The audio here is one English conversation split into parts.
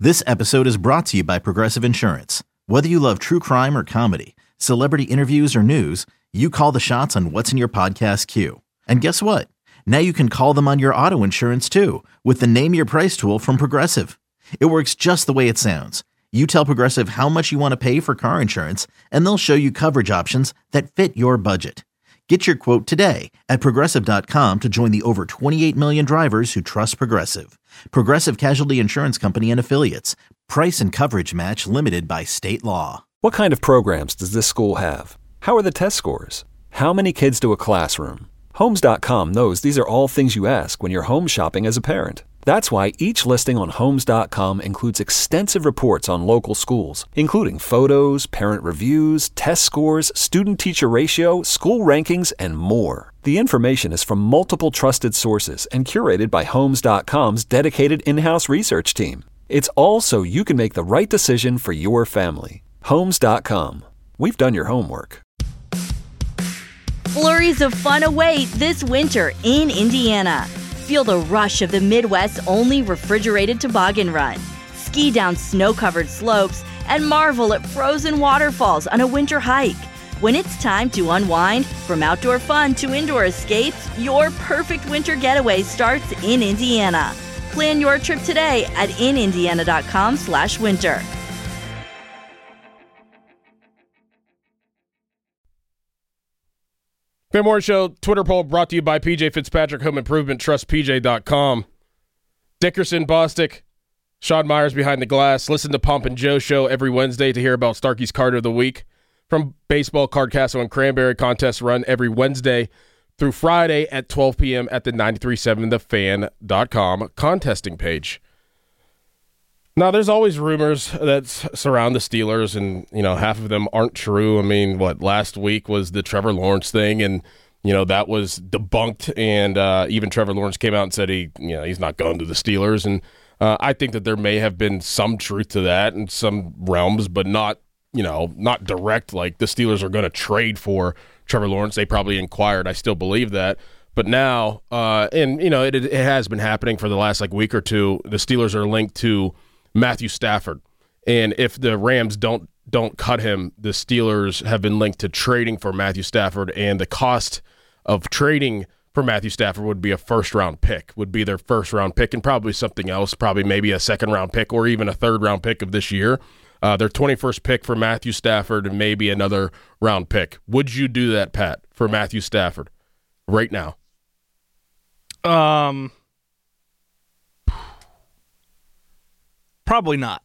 This episode is brought to you by Progressive Insurance. Whether you love true crime or comedy, celebrity interviews or news, you call the shots on what's in your podcast queue. And guess what? Now you can call them on your auto insurance too with the Name Your Price tool from Progressive. It works just the way it sounds. You tell Progressive how much you want to pay for car insurance, and they'll show you coverage options that fit your budget. Get your quote today at Progressive.com to join the over 28 million drivers who trust Progressive. Progressive Casualty Insurance Company and Affiliates. Price and coverage match limited by state law. What kind of programs does this school have? How are the test scores? How many kids to a classroom? Homes.com knows these are all things you ask when you're home shopping as a parent. That's why each listing on Homes.com includes extensive reports on local schools, including photos, parent reviews, test scores, student-teacher ratio, school rankings, and more. The information is from multiple trusted sources and curated by Homes.com's dedicated in-house research team. It's all so you can make the right decision for your family. Homes.com. We've done your homework. Flurries of fun await this winter in Indiana. Feel the rush of the Midwest's only refrigerated toboggan run. Ski down snow-covered slopes and marvel at frozen waterfalls on a winter hike. When it's time to unwind, from outdoor fun to indoor escapes, your perfect winter getaway starts in Indiana. Plan your trip today at inindiana.com/winter. Good morning, show. Twitter poll brought to you by PJ Fitzpatrick Home Improvement. TrustPJ.com. Dickerson, Bostic, Sean Myers behind the glass. Listen to Pomp and Joe show every Wednesday to hear about Starkey's Card of the Week. From Baseball, Cardcastle, and Cranberry contests run every Wednesday through Friday at 12 p.m. at the 937thefan.com contesting page. Now, there's always rumors that surround the Steelers, and, half of them aren't true. I mean, last week was the Trevor Lawrence thing, and, that was debunked, and even Trevor Lawrence came out and said he's not going to the Steelers, and I think that there may have been some truth to that in some realms, but not direct, like the Steelers are going to trade for Trevor Lawrence. They probably inquired. I still believe that. But now, it has been happening for the last week or two, the Steelers are linked to Matthew Stafford, and if the Rams don't cut him, the Steelers have been linked to trading for Matthew Stafford, and the cost of trading for Matthew Stafford would be a first-round pick, would be their first-round pick, and probably something else, probably maybe a second-round pick or even a third-round pick of this year. Their 21st pick for Matthew Stafford and maybe another round pick. Would you do that, Pat, for Matthew Stafford right now? Probably not.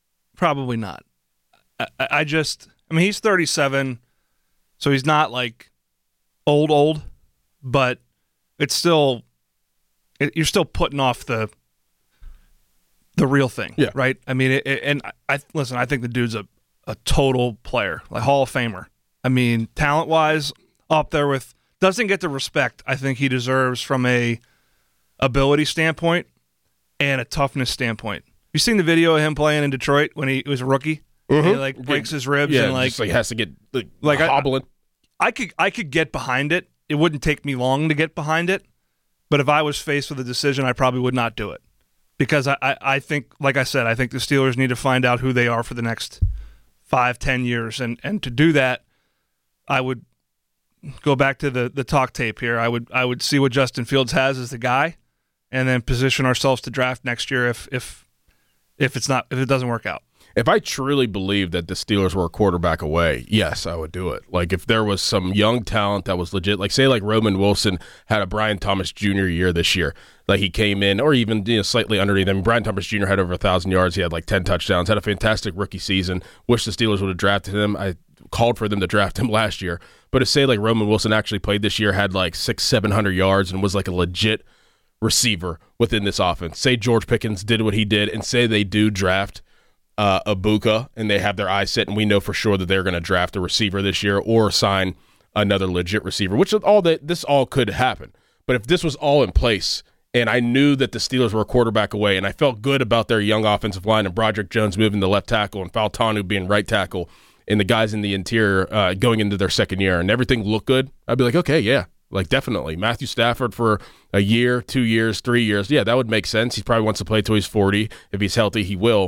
He's 37, so he's not old, but it's still, you're still putting off the real thing, yeah. Right? I mean, I think the dude's a total player, Hall of Famer. I mean, talent-wise, up there with, doesn't get the respect I think he deserves from a ability standpoint and a toughness standpoint. You seen the video of him playing in Detroit when he was a rookie? Mm-hmm. And he breaks his ribs and has to get hobbling. I could get behind it. It wouldn't take me long to get behind it, but if I was faced with a decision, I probably would not do it because I think, like I said, I think the Steelers need to find out who they are for the next 5-10 years, and to do that, I would go back to the talk tape here. I would see what Justin Fields has as the guy, and then position ourselves to draft next year if it doesn't work out. If I truly believed that the Steelers were a quarterback away, yes, I would do it. If there was some young talent that was legit, say Roman Wilson had a Brian Thomas Jr. year this year, he came in, or even slightly underneath him. Brian Thomas Jr. had over 1,000 yards. He had 10 touchdowns, had a fantastic rookie season. Wish the Steelers would have drafted him. I called for them to draft him last year. But if Roman Wilson actually played this year, had 600-700 yards, and was a legit receiver within this offense. Say George Pickens did what he did, and say they do draft Ibuka, and they have their eyes set, and we know for sure that they're going to draft a receiver this year or sign another legit receiver, which this all could happen. But if this was all in place, and I knew that the Steelers were a quarterback away, and I felt good about their young offensive line and Broderick Jones moving to left tackle and Faltanu being right tackle, and the guys in the interior going into their second year, and everything looked good, I'd be like, okay, yeah, definitely. Matthew Stafford for a year, 2 years, 3 years, yeah, that would make sense. He probably wants to play till he's 40. If he's healthy, he will.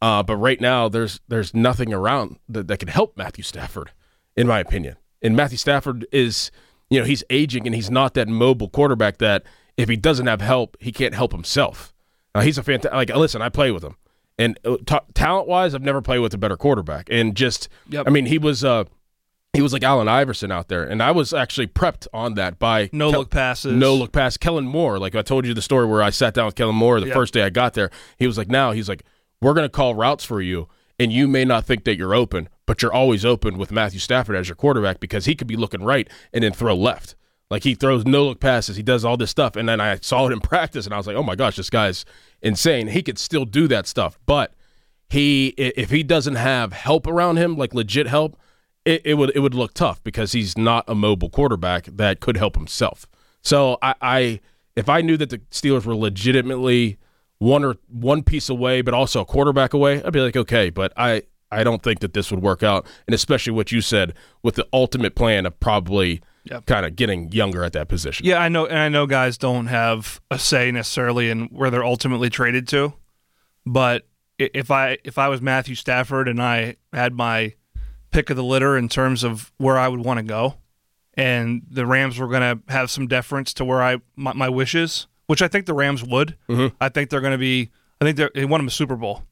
But right now, there's nothing around that can help Matthew Stafford, in my opinion. And Matthew Stafford is, he's aging, and he's not that mobile quarterback that if he doesn't have help, he can't help himself. He's a fantastic. Listen, I play with him, and talent-wise, I've never played with a better quarterback. And just, Yep. I mean, he was like Allen Iverson out there, and I was actually prepped on that by No-look passes. No-look pass. Kellen Moore, like I told you the story where I sat down with Kellen Moore the first day I got there. He's like, we're going to call routes for you, and you may not think that you're open, but you're always open with Matthew Stafford as your quarterback because he could be looking right and then throw left. Like he throws no-look passes. He does all this stuff, and then I saw it in practice, and I was like, oh, my gosh, this guy's insane. He could still do that stuff, but if he doesn't have help around him, like legit help, it would look tough because he's not a mobile quarterback that could help himself. So if I knew that the Steelers were legitimately one piece away, but also a quarterback away, I'd be like, okay, but I don't think that this would work out, and especially what you said with the ultimate plan of probably kind of getting younger at that position. Yeah, I know, and I know guys don't have a say necessarily in where they're ultimately traded to, but if I was Matthew Stafford and I had my pick of the litter in terms of where I would want to go, and the Rams were going to have some deference to where my wishes, which I think the Rams would. Mm-hmm. I think they're going to be. I think they won them a Super Bowl.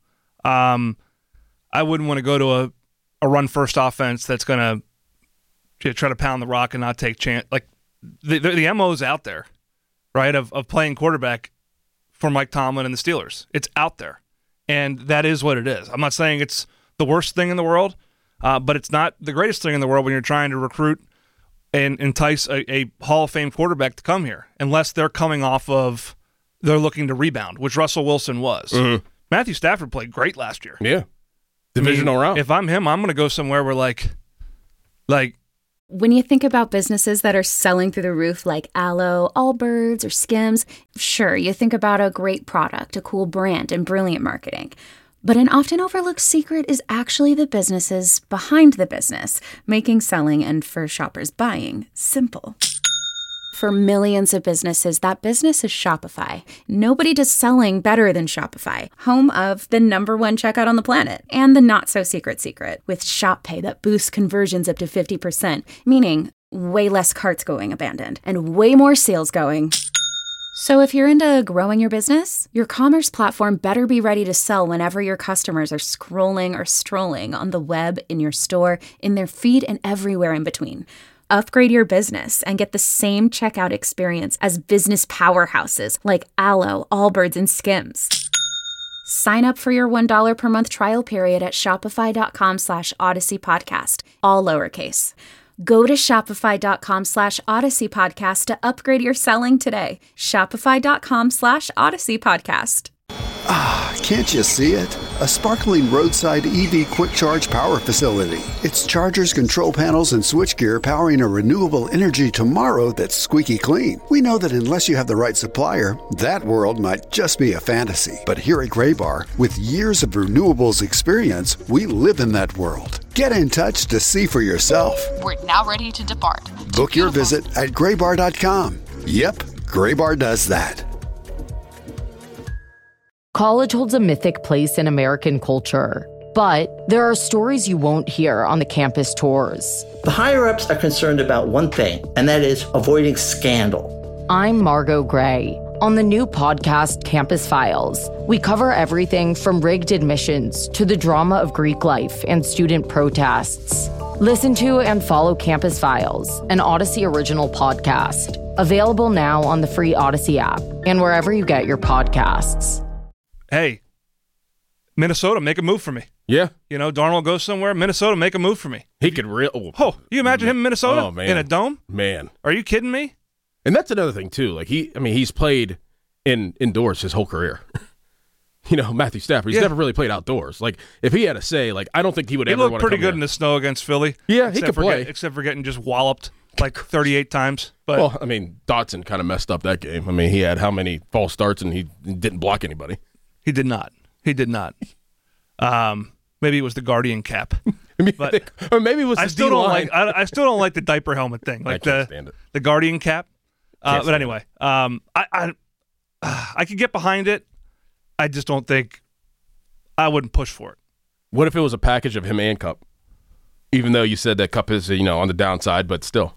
I wouldn't want to go to a run first offense that's going to try to pound the rock and not take chance. Like the MO is out there, right? Of playing quarterback for Mike Tomlin and the Steelers. It's out there, and that is what it is. I'm not saying it's the worst thing in the world, but it's not the greatest thing in the world when you're trying to recruit and entice a Hall of Fame quarterback to come here, unless they're coming off of they're looking to rebound, which Russell Wilson was. Mm-hmm. Matthew Stafford played great last year. Yeah. Divisional round. If I'm him, I'm going to go somewhere where like when you think about businesses that are selling through the roof like Aloe, Allbirds, or Skims, sure, you think about a great product, a cool brand, and brilliant marketing. But an often overlooked secret is actually the businesses behind the business, making selling and for shoppers buying simple. For millions of businesses, that business is Shopify. Nobody does selling better than Shopify, home of the #1 checkout on the planet and the not-so-secret secret with Shop Pay that boosts conversions up to 50%, meaning way less carts going abandoned and way more sales going. So if you're into growing your business, your commerce platform better be ready to sell whenever your customers are scrolling or strolling on the web, in your store, in their feed, and everywhere in between. Upgrade your business and get the same checkout experience as business powerhouses like Aloe, Allbirds, and Skims. Sign up for your $1 per month trial period at shopify.com/Odyssey Podcast, all lowercase. Go to shopify.com/Odyssey Podcast to upgrade your selling today. Shopify.com/Odyssey Podcast. Can't you see it? A sparkling roadside EV quick charge power facility. It's chargers, control panels, and switchgear powering a renewable energy tomorrow that's squeaky clean. We know that unless you have the right supplier, that world might just be a fantasy. But here at Graybar, with years of renewables experience, we live in that world. Get in touch to see for yourself. We're now ready to depart. Book your visit at graybar.com. Yep, Graybar does that. College holds a mythic place in American culture, but there are stories you won't hear on the campus tours. The higher-ups are concerned about one thing, and that is avoiding scandal. I'm Margot Gray. On the new podcast, Campus Files, we cover everything from rigged admissions to the drama of Greek life and student protests. Listen to and follow Campus Files, an Odyssey original podcast. Available now on the free Odyssey app and wherever you get your podcasts. Hey, Minnesota, make a move for me. Yeah. Darnold goes somewhere. Minnesota, make a move for me. He could you imagine him in Minnesota? Oh, man. In a dome? Man. Are you kidding me? And that's another thing, too. Like, he's played indoors his whole career. Matthew Stafford, he's never really played outdoors. Like, if he had a say, like, I don't think he would ever want to He looked pretty good here. in the snow against Philly. Yeah, he could play. Except for getting just walloped like 38 times. But Dotson kind of messed up that game. He had how many false starts, and he didn't block anybody. He did not. Maybe it was the Guardian cap. But or maybe it was the D-line. I still don't like the diaper helmet thing. Like I can't stand it. The Guardian cap. But anyway, I could get behind it. I just don't think I wouldn't push for it. What if it was a package of him and Kupp? Even though you said that Kupp is, on the downside, but still.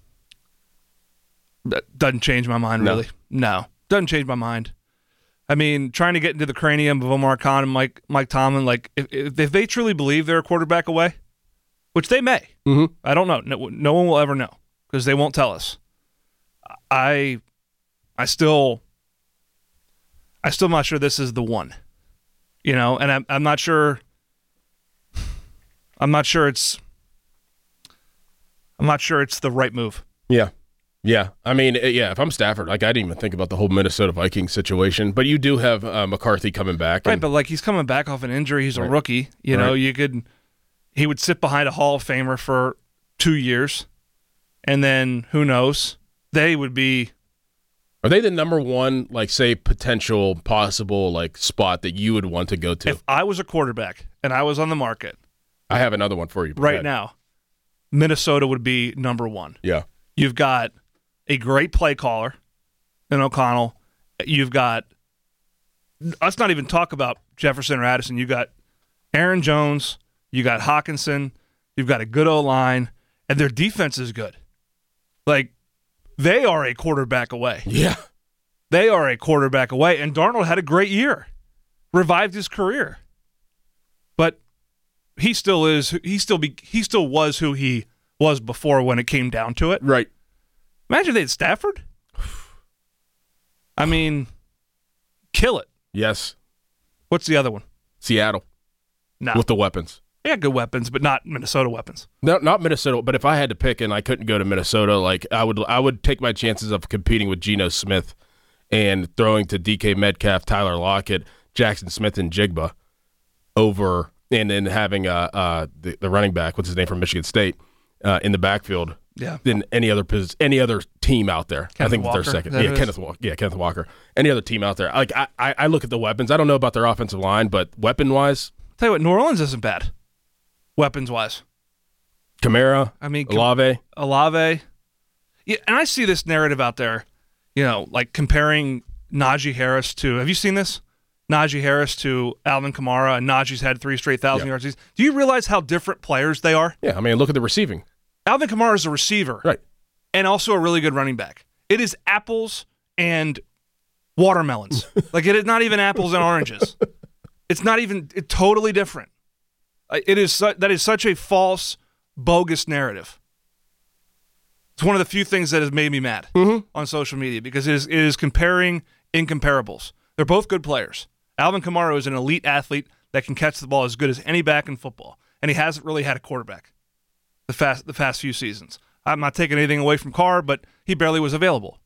That doesn't change my mind, really. No. Doesn't change my mind. I mean, trying to get into the cranium of Omar Khan and Mike Tomlin, like, if they truly believe they're a quarterback away, which they may. Mm-hmm. I don't know. No one will ever know because they won't tell us. I'm still not sure this is the one. And I'm not sure. I'm not sure it's the right move. Yeah. Yeah. I mean, if I'm Stafford, like, I didn't even think about the whole Minnesota Vikings situation, but you do have McCarthy coming back. Right, but like, he's coming back off an injury. He's a rookie. He would sit behind a Hall of Famer for 2 years, and then who knows? They would be. Are they the number one, like, say, potential, possible, like, spot that you would want to go to? If I was a quarterback and I was on the market, I have another one for you. Right now, Minnesota would be number one. Yeah. You've got a great play caller in O'Connell. You've got, let's not even talk about Jefferson or Addison. You've got Aaron Jones. You got Hawkinson. You've got a good O-line. And their defense is good. Like, they are a quarterback away. Yeah. They are a quarterback away. And Darnold had a great year. Revived his career. But he still was who he was before when it came down to it. Right. Imagine they had Stafford. I mean, kill it. Yes. What's the other one? Seattle. No. With the weapons. They had good weapons, but not Minnesota weapons. No, not Minnesota. But if I had to pick and I couldn't go to Minnesota, like, I would take my chances of competing with Geno Smith and throwing to DK Metcalf, Tyler Lockett, Jackson Smith, and Jigba over, and then having the running back, what's his name, from Michigan State, in the backfield. Yeah. Than any other team out there. Kenneth I think Walker, they're second. Kenneth Walker. Yeah, Kenneth Walker. Any other team out there. Like, I look at the weapons. I don't know about their offensive line, but weapon-wise. Tell you what, New Orleans isn't bad. Weapons-wise. Kamara. I mean, Olave. Yeah, and I see this narrative out there, like comparing Najee Harris to, have you seen this? Najee Harris to Alvin Kamara, and Najee's had 3 straight 1,000 yards. Do you realize how different players they are? Yeah, I mean, look at the receiving. Alvin Kamara is a receiver. Right. And also a really good running back. It is apples and watermelons. Like, it is not even apples and oranges. It's totally different. That is such a false, bogus narrative. It's one of the few things that has made me mad on social media because it is comparing incomparables. They're both good players. Alvin Kamara is an elite athlete that can catch the ball as good as any back in football, and he hasn't really had a quarterback the past few seasons. I'm not taking anything away from Carr, but he barely was available.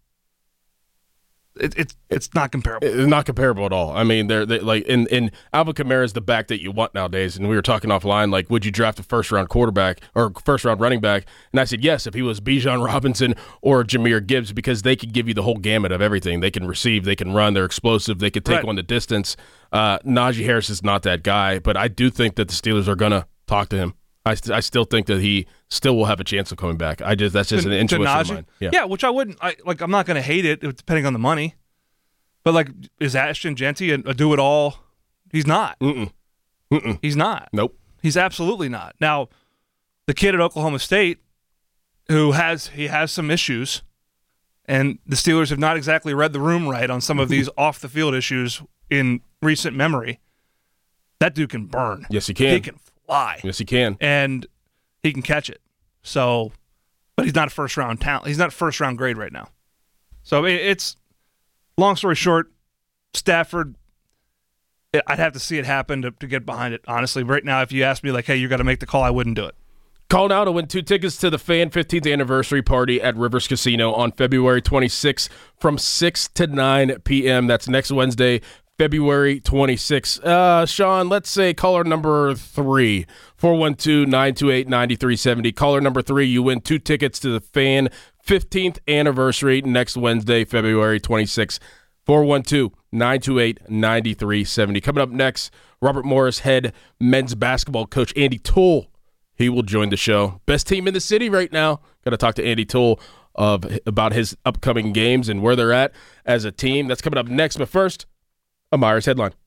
It's not comparable. It's not comparable at all. I mean, they're like in Alvin Kamara is the back that you want nowadays. And we were talking offline, like, would you draft a first-round quarterback or first-round running back? And I said yes if he was Bijan Robinson or Jahmyr Gibbs, because they could give you the whole gamut of everything. They can receive, they can run, they're explosive, they could take one the distance. Najee Harris is not that guy, but I do think that the Steelers are going to talk to him. I still think that he still will have a chance of coming back. That's just an intuition of mine. Yeah, which I wouldn't. I'm not going to hate it depending on the money. But, like, is Ashton Jeanty a do-it-all? He's not. He's not. Nope. He's absolutely not. Now, the kid at Oklahoma State, who has some issues, and the Steelers have not exactly read the room right on some of these off-the-field issues in recent memory, that dude can burn. Yes, he can. He can fly. Yes, he can. And he can catch it. So, but he's not a first-round talent. He's not a first-round grade right now. So, it's... Long story short, Stafford, I'd have to see it happen to get behind it, honestly. Right now, if you ask me, like, hey, you got to make the call, I wouldn't do it. Call now to win 2 tickets to the Fan 15th anniversary party at Rivers Casino on February 26th from 6 to 9 p.m. That's next Wednesday, February 26th. Sean, let's say caller number 3, 412-928-9370. Caller number 3, you win 2 tickets to the Fan 15th anniversary next Wednesday, February 26th. 412-928-9370. Coming up next, Robert Morris head men's basketball coach Andy Toole. He will join the show. Best team in the city right now. Got to talk to Andy Toole about his upcoming games and where they're at as a team. That's coming up next. But first, a Myers headline.